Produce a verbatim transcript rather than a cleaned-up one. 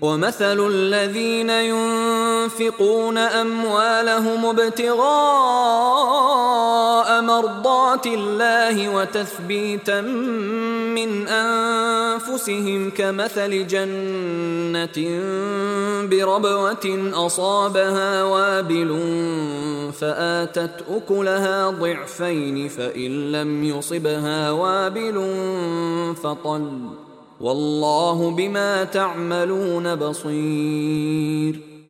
ومثل الذين ينفقون أموالهم ابتغاء مرضات الله وتثبيتا من أنفسهم كمثل جنة بربوة أصابها وابل فآتت أكلها ضعفين فإن لم يصبها وابل فطل والله بما تعملون بصير.